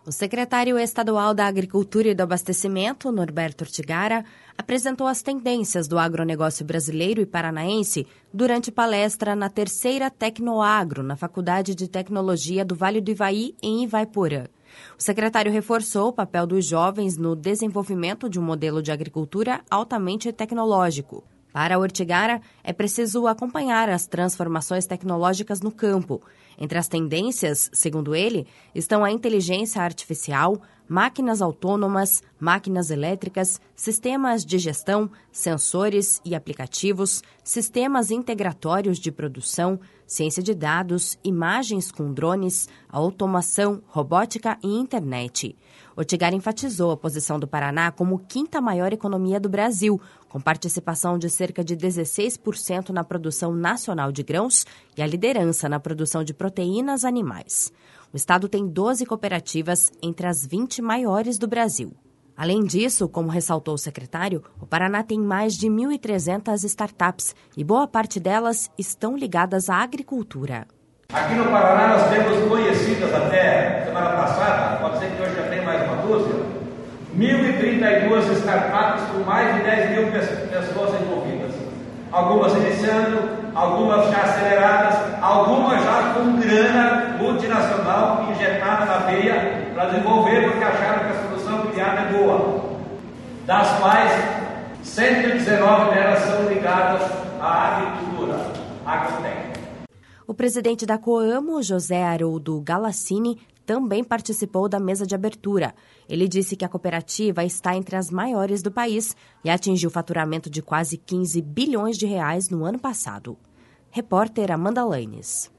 O secretário estadual da Agricultura e do Abastecimento, Norberto Ortigara, apresentou as tendências do agronegócio brasileiro e paranaense durante palestra na 3ª Tecnoagro, na Faculdade de Tecnologia do Vale do Ivaí, em Ivaiporã. O secretário reforçou o papel dos jovens no desenvolvimento de um modelo de agricultura altamente tecnológico. Para Ortigara, é preciso acompanhar as transformações tecnológicas no campo. Entre as tendências, segundo ele, estão a inteligência artificial, máquinas autônomas, máquinas elétricas, sistemas de gestão, sensores e aplicativos, sistemas integratórios de produção, ciência de dados, imagens com drones, automação, robótica e internet. Ortigara enfatizou a posição do Paraná como 5ª maior economia do Brasil, com participação de cerca de 16% na produção nacional de grãos e a liderança na produção de proteínas animais. O estado tem 12 cooperativas entre as 20 maiores do Brasil. Além disso, como ressaltou o secretário, o Paraná tem mais de 1.300 startups e boa parte delas estão ligadas à agricultura. Aqui no Paraná nós temos conhecidas até semana passada, pode ser que hoje já tenha mais uma dúzia, 1.032 startups com mais de 10 mil pessoas envolvidas. Algumas iniciando, algumas já aceleradas, algumas já com grana multinacional injetada na veia para desenvolver porque acharam que a solução criada é boa. Das quais 119 delas são ligadas à agricultura, agrotécnica. O presidente da Coamo, José Haroldo Galassini, também participou da mesa de abertura. Ele disse que a cooperativa está entre as maiores do país e atingiu faturamento de quase 15 bilhões de reais no ano passado. Repórter Amanda Lanes.